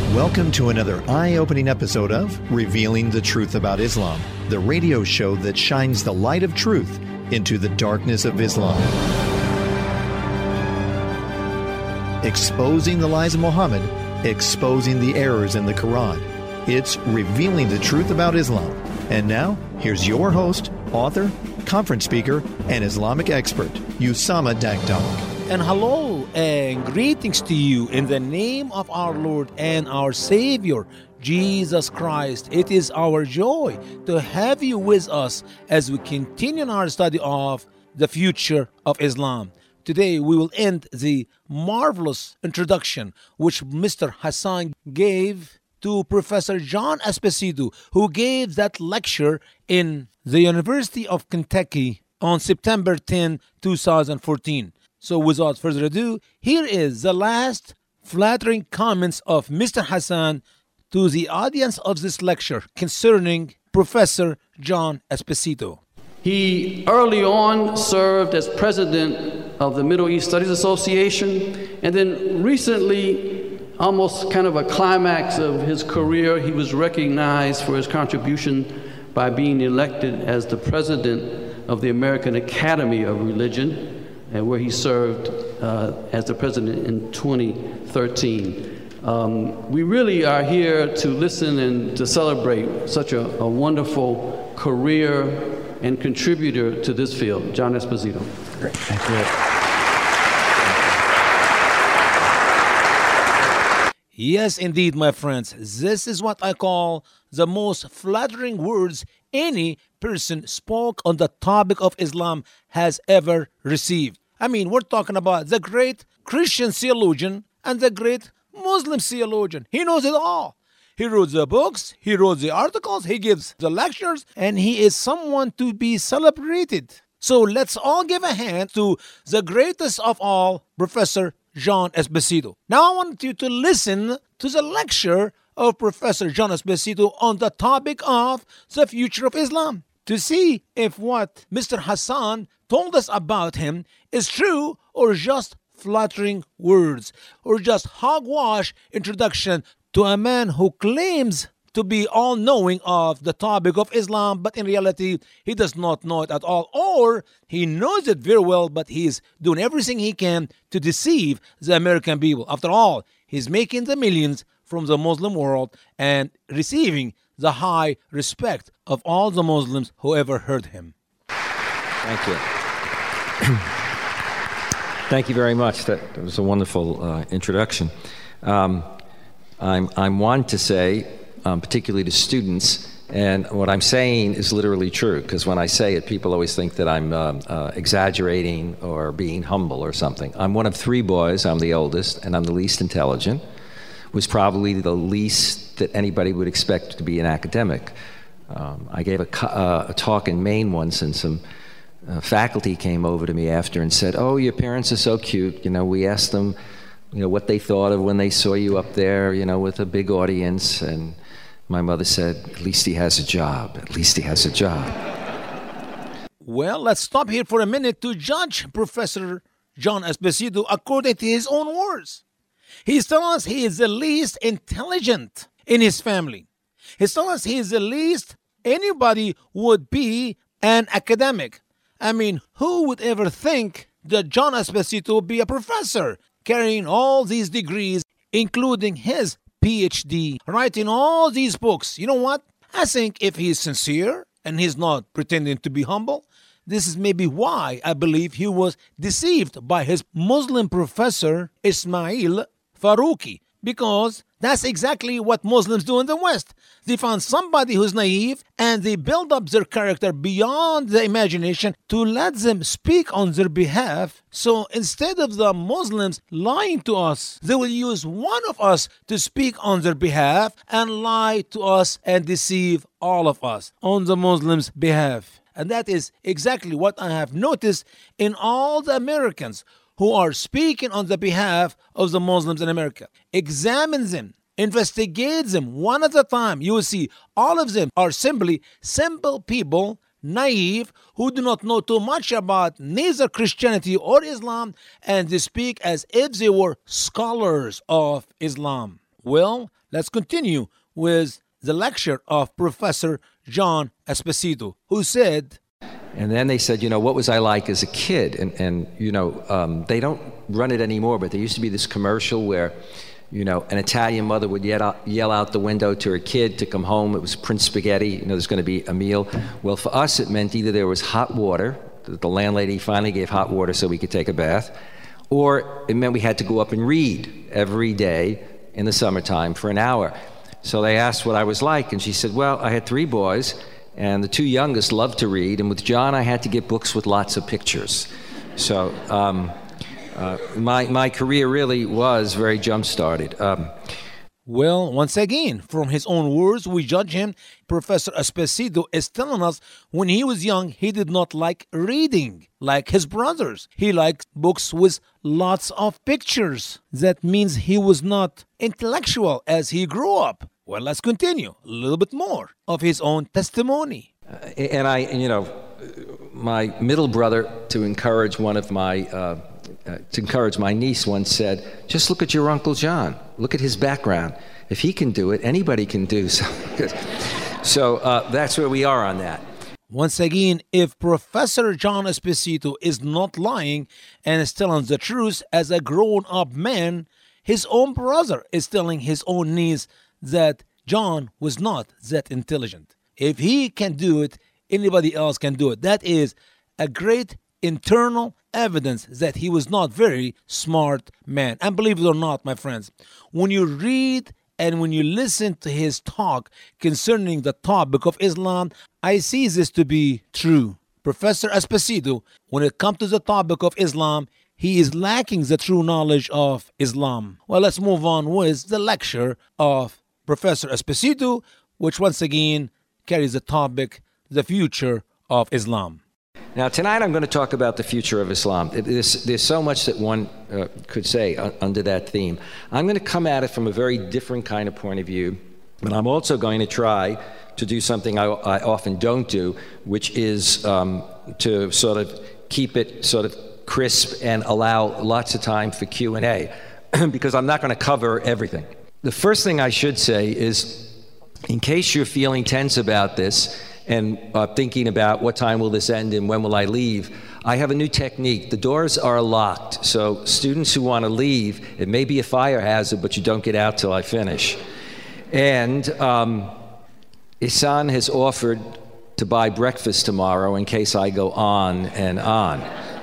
Welcome to another eye-opening episode of Revealing the Truth About Islam, the radio show that shines the light of truth into the darkness of Islam. Exposing the lies of Muhammad, exposing the errors in the Quran. It's Revealing the Truth About Islam. And now, here's your host, author, conference speaker, and Islamic expert, Usama Dakdok. And hello and greetings to you in the name of our Lord and our Savior, Jesus Christ. It is our joy to have you with us as we continue in our study of the future of Islam. Today we will end the marvelous introduction which Mr. Hassan gave to Professor John Esposito, who gave that lecture in the University of Kentucky on September 10, 2014. So without further ado, here is the last flattering comments of Mr. Hassan to the audience of this lecture concerning Professor John Esposito. He early on served as president of the Middle East Studies Association, and then recently, almost kind of a climax of his career, he was recognized for his contribution by being elected as the president of the American Academy of Religion, and where he served as the president in 2013. We really are here to listen and to celebrate such a wonderful career and contributor to this field, John Esposito. Great. Thank you. Yes, indeed, my friends. This is what I call the most flattering words any person spoke on the topic of Islam has ever received. I mean, we're talking about the great Christian theologian and the great Muslim theologian. He knows it all. He wrote the books, he wrote the articles, he gives the lectures, and he is someone to be celebrated. So let's all give a hand to the greatest of all, Professor John Esposito. Now I want you to listen to the lecture of Professor John Esposito on the topic of the future of Islam, to see if what Mr. Hassan told us about him is true or just flattering words or just hogwash introduction to a man who claims to be all-knowing of the topic of Islam, but in reality, he does not know it at all, or he knows it very well, but he's doing everything he can to deceive the American people. After all, he's making the millions from the Muslim world and receiving the high respect of all the Muslims who ever heard him. Thank you. Thank you very much. That was a wonderful introduction. I'm one to say, particularly to students, and what I'm saying is literally true, because when I say it, people always think that I'm exaggerating or being humble or something. I'm one of three boys. I'm the oldest, and I'm the least intelligent. Was probably the least that anybody would expect to be an academic. I gave a talk in Maine once, and some faculty came over to me after and said, "Oh, your parents are so cute. You know, we asked them, you know, what they thought of when they saw you up there, you know, with a big audience." And my mother said, "At least he has a job. At least he has a job." Well, let's stop here for a minute to judge Professor John Esposito according to his own words. He's telling us he is the least intelligent in his family. He's telling us he is the least anybody would be an academic. I mean, who would ever think that John Esposito would be a professor, carrying all these degrees, including his PhD, writing all these books? You know what? I think if he's sincere and he's not pretending to be humble, this is maybe why I believe he was deceived by his Muslim professor, Ismail Farouki, because that's exactly what Muslims do in the West. They find somebody who's naive and they build up their character beyond the imagination to let them speak on their behalf. So instead of the Muslims lying to us, they will use one of us to speak on their behalf and lie to us and deceive all of us on the Muslims' behalf. And that is exactly what I have noticed in all the Americans who are speaking on the behalf of the Muslims in America. Examine them, investigate them one at a time. You will see all of them are simply simple people, naive, who do not know too much about neither Christianity or Islam, and they speak as if they were scholars of Islam. Well, Let's continue with the lecture of Professor John Esposito, who said, and then they said, what was I like as a kid? And they don't run it anymore, but there used to be this commercial where, an Italian mother would yell out the window to her kid to come home. It was Prince Spaghetti. There's going to be a meal. Well, for us, it meant either there was hot water. The landlady finally gave hot water so we could take a bath. Or it meant we had to go up and read every day in the summertime for an hour. So they asked what I was like, and she said, well, I had 3 boys, and the 2 youngest loved to read, and with John, I had to get books with lots of pictures. So my career really was very jump-started. Well, once again, from his own words, we judge him. Professor Esposito is telling us when he was young, he did not like reading like his brothers. He liked books with lots of pictures. That means he was not intellectual as he grew up. Well, let's continue a little bit more of his own testimony. My middle brother, to encourage my niece, once said, just look at your Uncle John. Look at his background. If he can do it, anybody can do so. So that's where we are on that. Once again, if Professor John Esposito is not lying and is telling the truth as a grown-up man, his own brother is telling his own niece that John was not that intelligent. If he can do it, anybody else can do it. That is a great internal evidence that he was not very smart man. And believe it or not, my friends, when you read and when you listen to his talk concerning the topic of Islam, I see this to be true. Professor Esposito, when it comes to the topic of Islam, he is lacking the true knowledge of Islam. Well, let's move on with the lecture of Professor Esposito, which once again carries the topic, the future of Islam. Now, tonight I'm going to talk about the future of Islam. There's so much that one could say under that theme. I'm going to come at it from a very different kind of point of view, but I'm also going to try to do something I often don't do, which is to sort of keep it sort of crisp and allow lots of time for Q&A, because I'm not going to cover everything. The first thing I should say is, in case you're feeling tense about this, and thinking about what time will this end and when will I leave, I have a new technique. The doors are locked, so students who want to leave, it may be a fire hazard, but you don't get out till I finish. And Ihsan has offered to buy breakfast tomorrow in case I go on and on.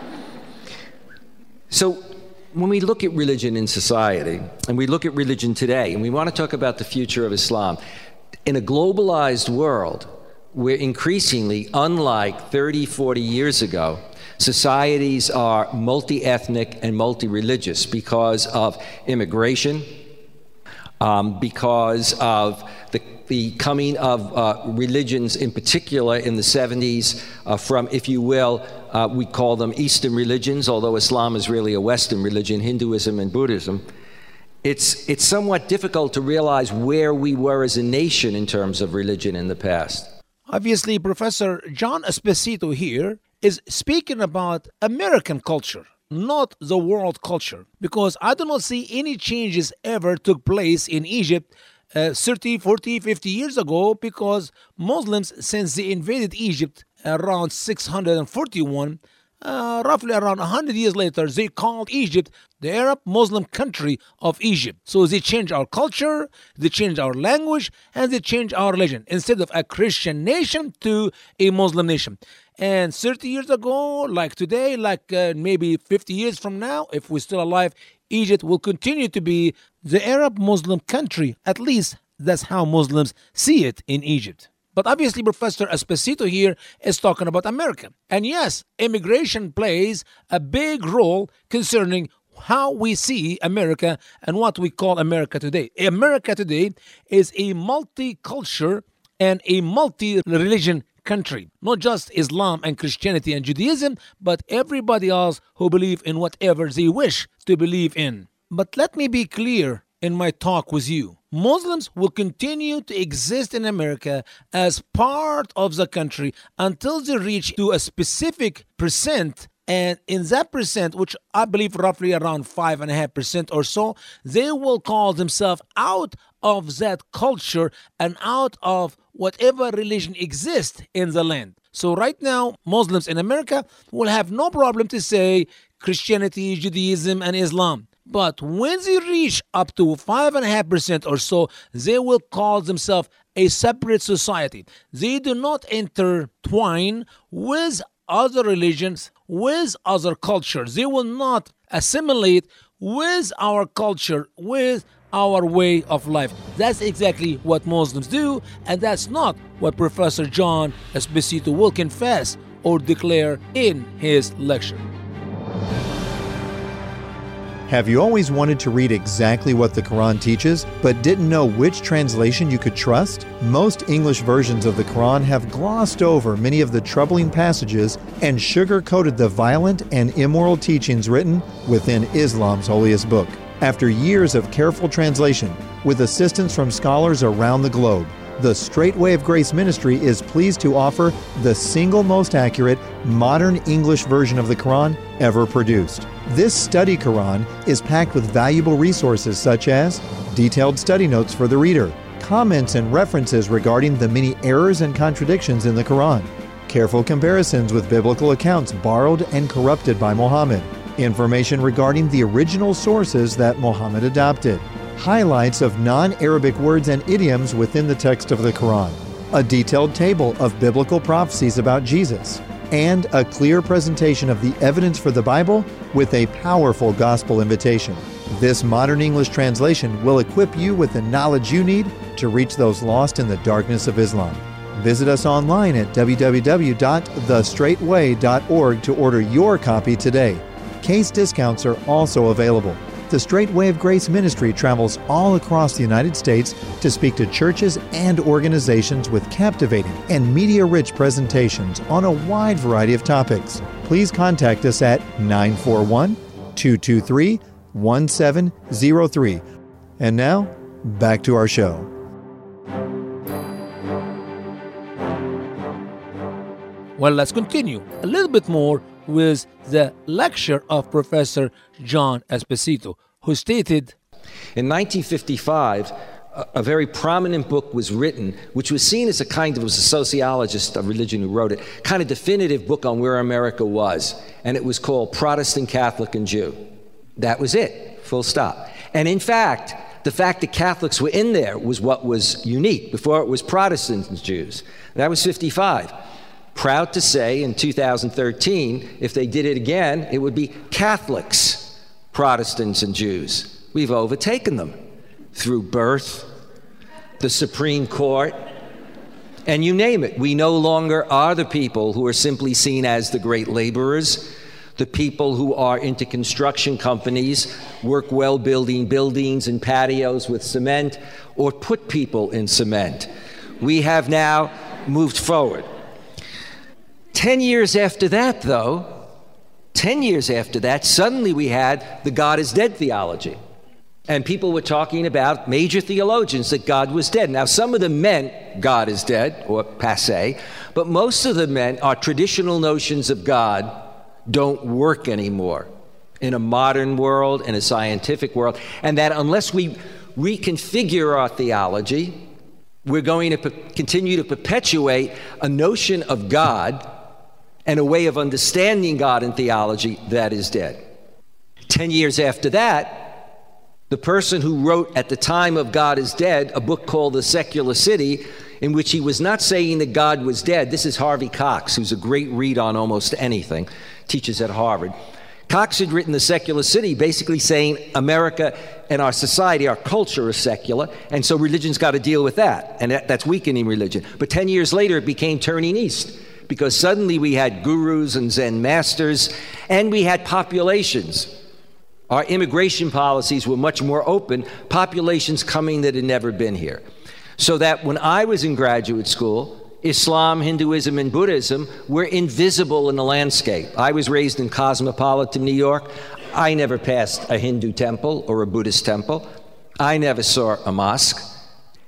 So when we look at religion in society, and we look at religion today, and we want to talk about the future of Islam, in a globalized world, we're increasingly, unlike 30, 40 years ago, societies are multi-ethnic and multi-religious because of immigration, because of the coming of religions, in particular in the 70s, from, if you will, we call them Eastern religions, although Islam is really a Western religion, Hinduism and Buddhism. It's somewhat difficult to realize where we were as a nation in terms of religion in the past. Obviously, Professor John Esposito here is speaking about American culture, not the world culture, because I do not see any changes ever took place in Egypt 30, 40, 50 years ago, because Muslims, since they invaded Egypt around 641, roughly around 100 years later, they called Egypt the Arab Muslim country of Egypt. So they changed our culture, they changed our language, and they changed our religion. Instead of a Christian nation to a Muslim nation. And 30 years ago, like today, like maybe 50 years from now, if we're still alive, Egypt will continue to be the Arab Muslim country. At least that's how Muslims see it in Egypt. But obviously, Professor Esposito here is talking about America. And yes, immigration plays a big role concerning how we see America and what we call America today. America today is a multicultural and a multi-religion country. Not just Islam and Christianity and Judaism, but everybody else who believe in whatever they wish to believe in. But let me be clear in my talk with you. Muslims will continue to exist in America as part of the country until they reach to a specific percent And in that percent, which I believe roughly around 5.5% or so, they will call themselves out of that culture and out of whatever religion exists in the land. So right now, Muslims in America will have no problem to say Christianity, Judaism, and Islam. But when they reach up to 5.5% or so, they will call themselves a separate society. They do not intertwine with other religions, with other cultures. They will not assimilate with our culture, with our way of life. That's exactly what Muslims do, and that's not what Professor John Esposito will confess or declare in his lecture. Have you always wanted to read exactly what the Quran teaches, but didn't know which translation you could trust? Most English versions of the Quran have glossed over many of the troubling passages and sugar-coated the violent and immoral teachings written within Islam's holiest book. After years of careful translation, with assistance from scholars around the globe, the Straight Way of Grace Ministry is pleased to offer the single most accurate, modern English version of the Quran ever produced. This study Quran is packed with valuable resources such as detailed study notes for the reader, comments and references regarding the many errors and contradictions in the Quran, careful comparisons with biblical accounts borrowed and corrupted by Muhammad, information regarding the original sources that Muhammad adopted, highlights of non-Arabic words and idioms within the text of the Quran, a detailed table of biblical prophecies about Jesus, and a clear presentation of the evidence for the Bible with a powerful gospel invitation. This modern English translation will equip you with the knowledge you need to reach those lost in the darkness of Islam. Visit us online at www.thestraightway.org to order your copy today. Case discounts are also available. The Straight Way of Grace Ministry travels all across the United States to speak to churches and organizations with captivating and media-rich presentations on a wide variety of topics. Please contact us at 941-223-1703. And now, back to our show. Well, let's continue a little bit more with the lecture of Professor John Esposito, who stated, in 1955, a very prominent book was written, which was seen as a kind of, it was a sociologist of religion who wrote it, kind of definitive book on where America was. And it was called Protestant, Catholic, and Jew. That was it, full stop. And in fact, the fact that Catholics were in there was what was unique. Before it was Protestants and Jews. That was 55. Proud to say, in 2013, if they did it again, it would be Catholics, Protestants, and Jews. We've overtaken them through birth, the Supreme Court, and you name it. We no longer are the people who are simply seen as the great laborers, the people who are into construction companies, work well building buildings and patios with cement, or put people in cement. We have now moved forward. 10 years after that, though, 10 years after that, suddenly we had the God is dead theology. And people were talking about, major theologians, that God was dead. Now, some of them meant God is dead, or passé, but most of them meant our traditional notions of God don't work anymore in a modern world, in a scientific world, and that unless we reconfigure our theology, we're going to continue to perpetuate a notion of God and a way of understanding God in theology that is dead. 10 years after that, the person who wrote at the time of God is Dead a book called The Secular City, in which he was not saying that God was dead. This is Harvey Cox, who's a great read on almost anything, teaches at Harvard. Cox had written The Secular City basically saying America and our society, our culture is secular, and so religion's got to deal with that, and that's weakening religion. But 10 years later, it became turning east, because suddenly we had gurus and Zen masters, and we had populations. Our immigration policies were much more open, populations coming that had never been here. So that when I was in graduate school, Islam, Hinduism, and Buddhism were invisible in the landscape. I was raised in cosmopolitan New York. I never passed a Hindu temple or a Buddhist temple. I never saw a mosque.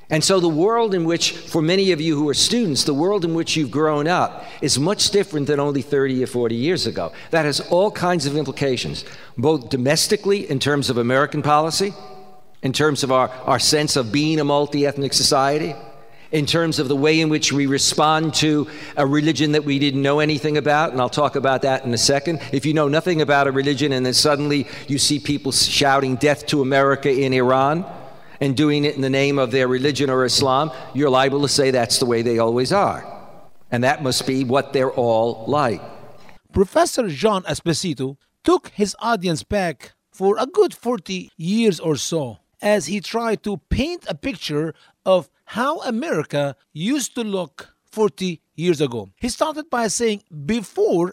And so the world in which, for many of you who are students, the world in which you've grown up is much different than only 30 or 40 years ago. That has all kinds of implications, both domestically in terms of American policy, in terms of our sense of being a multi-ethnic society, in terms of the way in which we respond to a religion that we didn't know anything about, and I'll talk about that in a second. If you know nothing about a religion and then suddenly you see people shouting death to America in Iran and doing it in the name of their religion or Islam, you're liable to say that's the way they always are. And that must be what they're all like. Professor John Esposito took his audience back for a good 40 years or so as he tried to paint a picture of how America used to look 40 years ago. He started by saying before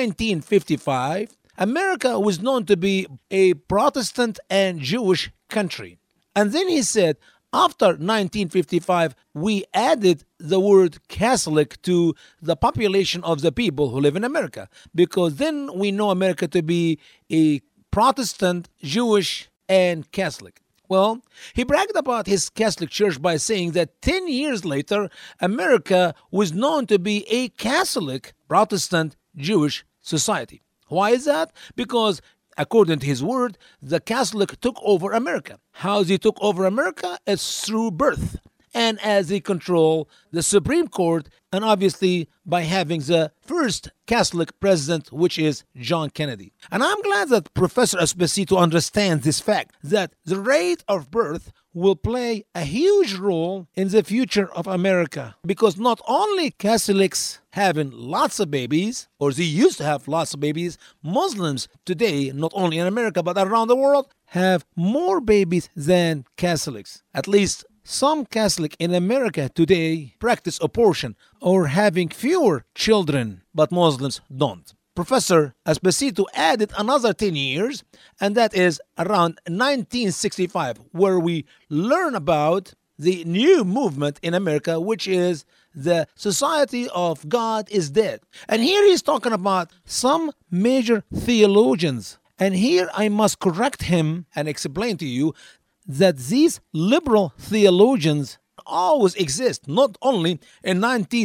1955, America was known to be a Protestant and Jewish country. And then he said, after 1955, we added the word Catholic to the population of the people who live in America, because then we know America to be a Protestant, Jewish, and Catholic. Well, he bragged about his Catholic Church by saying that 10 years later, America was known to be a Catholic, Protestant, Jewish society. Why is that? Because according to his word, the Catholic took over America. How he took over America? It's through birth. And as they control the Supreme Court, and obviously by having the first Catholic president, which is John Kennedy. And I'm glad that Professor Esposito understands this fact, that the rate of birth will play a huge role in the future of America. Because not only Catholics having lots of babies, or they used to have lots of babies, Muslims today, not only in America but around the world, have more babies than Catholics. At least some Catholics in America today practice abortion or having fewer children, but Muslims don't. Professor Esposito added another 10 years, and that is around 1965, where we learn about the new movement in America, which is the Society of God is Dead. And here he's talking about some major theologians. And here I must correct him and explain to you that these liberal theologians always exist, not only in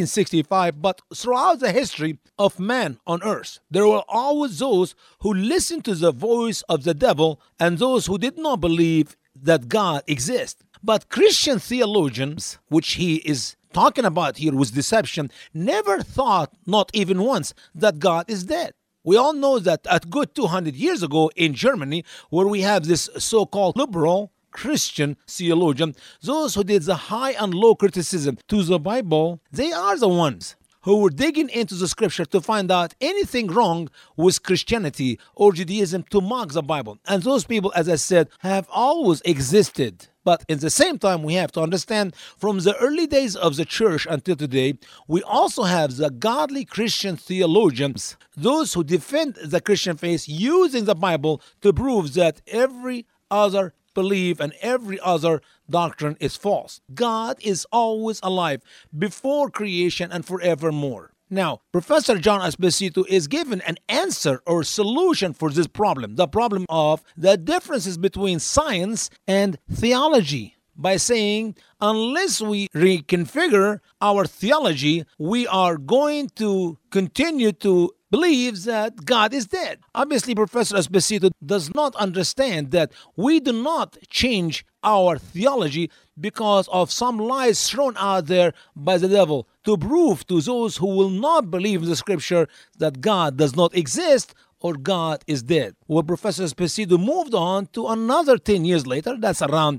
1965, but throughout the history of man on earth. There were always those who listened to the voice of the devil and those who did not believe that God exists. But Christian theologians, which he is talking about here with deception, never thought, not even once, that God is dead. We all know that a good 200 years ago in Germany, where we have this so-called liberal Christian theologian, those who did the high and low criticism to the Bible, they are the ones who were digging into the scripture to find out anything wrong with Christianity or Judaism to mock the Bible. And those people, as I said, have always existed. But at the same time, we have to understand from the early days of the church until today, we also have the godly Christian theologians, those who defend the Christian faith using the Bible to prove that every other belief and every other doctrine is false. God is always alive before creation and forevermore. Now, Professor John Esposito is given an answer or solution for this problem, the problem of the differences between science and theology, by saying, unless we reconfigure our theology, we are going to continue to believe that God is dead. Obviously, Professor Esposito does not understand that we do not change our theology because of some lies thrown out there by the devil to prove to those who will not believe in the scripture that God does not exist or God is dead. Well, Professor Esposito moved on to another 10 years later, that's around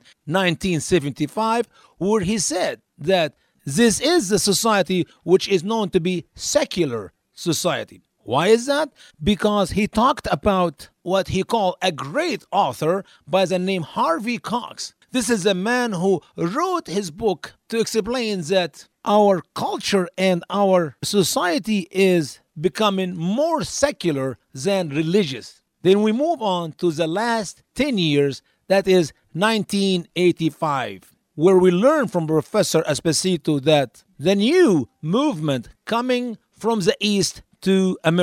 1975, where he said that this is the society which is known to be secular society. Why is that? Because he talked about what he called a great author by the name Harvey Cox. This is a man who wrote his book to explain that our culture and our society is becoming more secular than religious. Then we move on to the last 10 years, that is 1985, where we learn from Professor Esposito that the new movement coming from the East to America,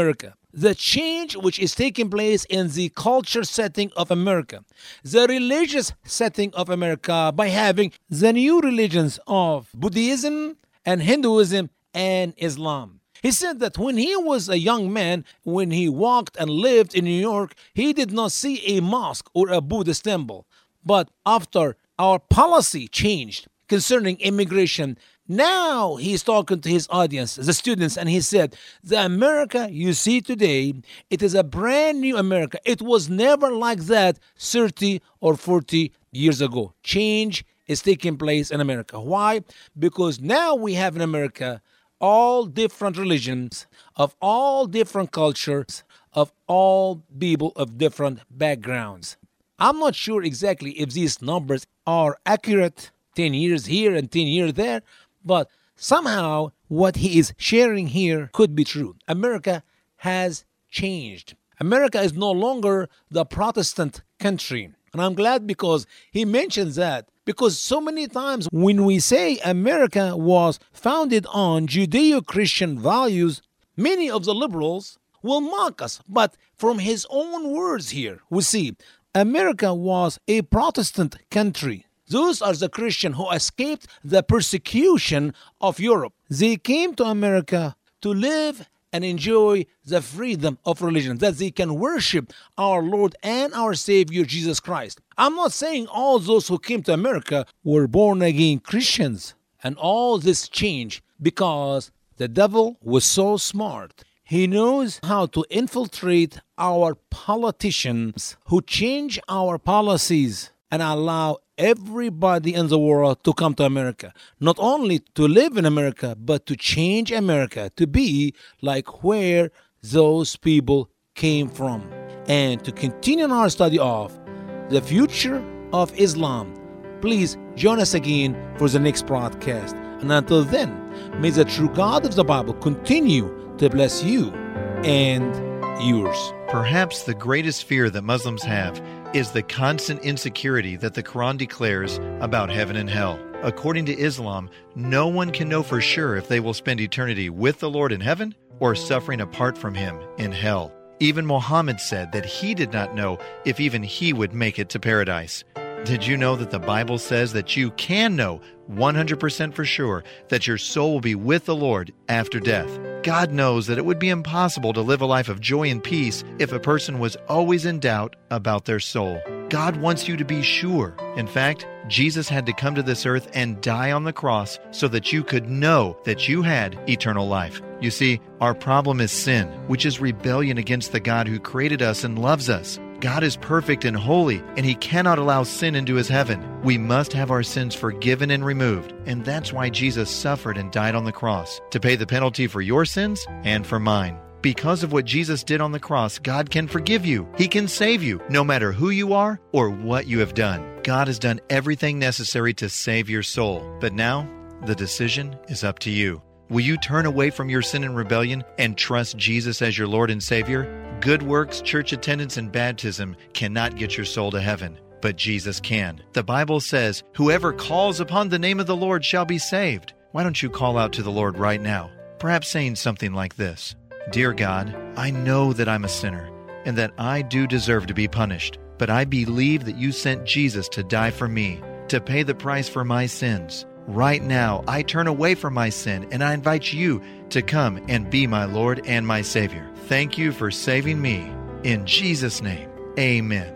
the change which is taking place in the culture setting of America, the religious setting of America, by having the new religions of Buddhism and Hinduism and Islam. He said that when he was a young man, when he walked and lived in New York, he did not see a mosque or a Buddhist temple. But after our policy changed concerning immigration, now he's talking to his audience, the students, and he said, the America you see today, it is a brand new America. It was never like that 30 or 40 years ago. Change is taking place in America. Why? Because now we have in America all different religions, of all different cultures, of all people of different backgrounds. I'm not sure exactly if these numbers are accurate, 10 years here and 10 years there, but somehow what he is sharing here could be true. America has changed. America is no longer the Protestant country. And I'm glad because he mentions that. Because so many times when we say America was founded on Judeo-Christian values, many of the liberals will mock us. But from his own words here, we see America was a Protestant country. Those are the Christians who escaped the persecution of Europe. They came to America to live and enjoy the freedom of religion, that they can worship our Lord and our Savior Jesus Christ. I'm not saying all those who came to America were born-again Christians. And all this changed because the devil was so smart. He knows how to infiltrate our politicians who change our policies and allow everybody in the world to come to America. Not only to live in America, but to change America to be like where those people came from. And to continue our study of the future of Islam, please join us again for the next broadcast. And until then, may the true God of the Bible continue to bless you and yours. Perhaps the greatest fear that Muslims have is the constant insecurity that the Quran declares about heaven and hell. According to Islam, no one can know for sure if they will spend eternity with the Lord in heaven or suffering apart from Him in hell. Even Muhammad said that he did not know if even he would make it to paradise. Did you know that the Bible says that you can know 100% for sure that your soul will be with the Lord after death? God knows that it would be impossible to live a life of joy and peace if a person was always in doubt about their soul. God wants you to be sure. In fact, Jesus had to come to this earth and die on the cross so that you could know that you had eternal life. You see, our problem is sin, which is rebellion against the God who created us and loves us. God is perfect and holy, and He cannot allow sin into His heaven. We must have our sins forgiven and removed, and that's why Jesus suffered and died on the cross, to pay the penalty for your sins and for mine. Because of what Jesus did on the cross, God can forgive you. He can save you, no matter who you are or what you have done. God has done everything necessary to save your soul. But now, the decision is up to you. Will you turn away from your sin and rebellion and trust Jesus as your Lord and Savior? Good works, church attendance, and baptism cannot get your soul to heaven, but Jesus can. The Bible says, whoever calls upon the name of the Lord shall be saved. Why don't you call out to the Lord right now? Perhaps saying something like this: Dear God, I know that I'm a sinner and that I do deserve to be punished, but I believe that you sent Jesus to die for me, to pay the price for my sins. Right now, I turn away from my sin and I invite you to come and be my Lord and my Savior. Thank you for saving me. In Jesus' name, amen.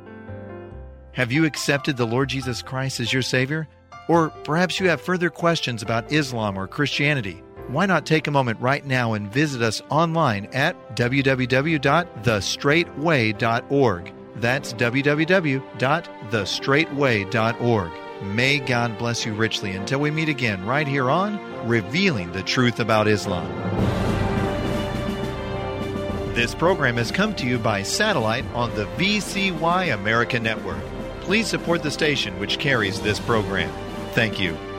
Have you accepted the Lord Jesus Christ as your Savior? Or perhaps you have further questions about Islam or Christianity. Why not take a moment right now and visit us online at www.thestraightway.org. That's www.thestraightway.org. May God bless you richly until we meet again right here on Revealing the Truth About Islam. This program has come to you by satellite on the VCY America Network. Please support the station which carries this program. Thank you.